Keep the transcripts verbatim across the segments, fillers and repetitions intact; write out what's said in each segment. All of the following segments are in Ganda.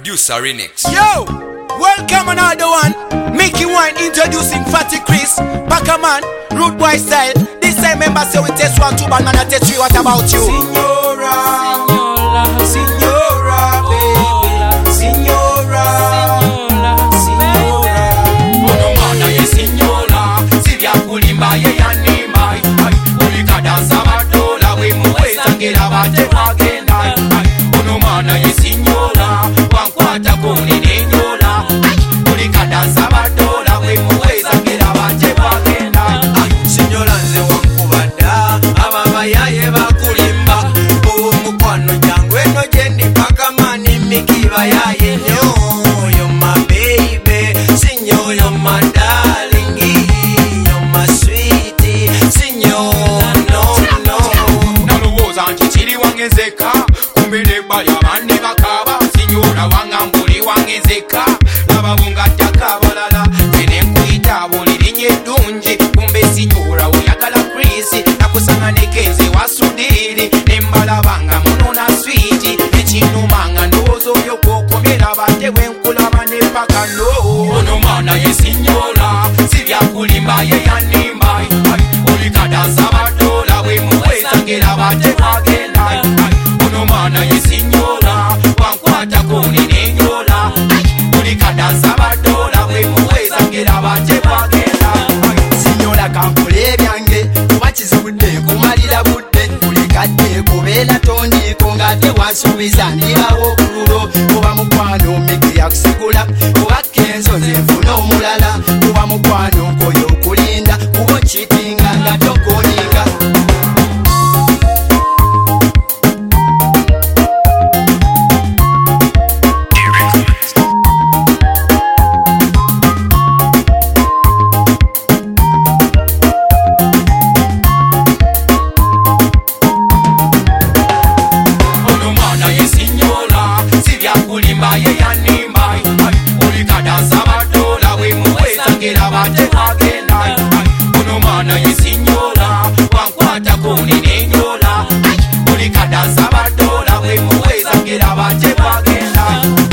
Producer Renix. Yo, welcome another one. Mickey Wine introducing Fatty Chris, Backerman, Rude Boy style. This time member say we test one, two, bad man, I test three. What about you? Signora, Signora, baby, Signora, Signora. Ono mana ye Signora, Sivya kulimba ye yanima. Ulika dansa matola, we muweza ngela bate magenda. Ono mana ye Signora, wankwata kuni nenyola. Ulika dansa matola, we muweza ngela bate magenda. Signora nze wankubada, ababa yaye bakulimba. Uwo mukwano jangu eno jendi paka mani mikiba yaye nyo. You're my baby, Signor, you're my darling, you're my sweetie, Signor, no, no. Naluwoza nti chiri wangezeka, kumbele baya mani bakaba. Signora wangambuli wangezeka, nababunga takabalala. Tene nkuita buli linye dunji, kumbe Signora uyagala Chris. Nakusanga nekeze wasudiri, nembala banga munona sweetie. Echinumanga ndozo yokokomera bate wenkulaba nepaka no. Ono mana ye Signora, Sivya kulimba ye yanimba. Ulika dansa batola, we muweza ngela bate magenda. Ono mana ye Signora, wankwata kuni nenyola. Ulika dansa batola, we muweza ngela bate magenda. Signora kankole byange, wakizibudde kumalira budde. Ulikadde kubeera tondiko ngate wansuubiza ndibawo okululo. Kuba mukwano Mickey yakusigula, kuba Kenzo nze nfuna omulala. Kuba mukwano nkoyo okulinda, kuba okitinga nga tokoninga. Ono mana ye Signora, Sivya kulimba ye yanimba. Ulika dansa batola, we muweza ngela bate magenda. Ono mana ye Signora, wankwata kuni nenyola. Ulika dansa batola, we muweza ngela bate magenda.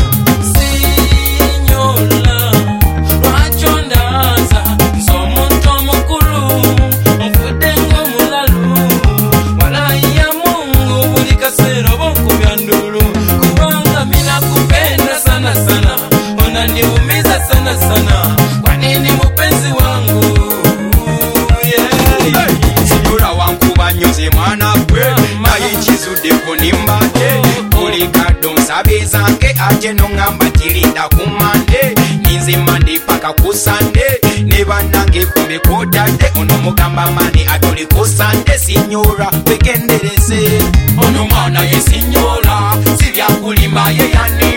Signora, lwakyo ndaza nze omuntu omukulu nfudde ng'omulalu walayiya Mungu buli kaseera oba onkubya ndulu kubanga mina kupenda sana sana unaniumiza sana sana kwa nini mupenzi wangu yeah. Signora wankuba nyoze mwana gwe naye nkizudde kunimbadde. Ulika donsabe zange ate nongamba tirinda kumande. Ninze mande paka kusande, ne bannange kumbe kodadde. Ono mugamba mani atuli kusande. Signora wegendereze. Ono mwana ye Signora, Sivya kulimba ye yanne.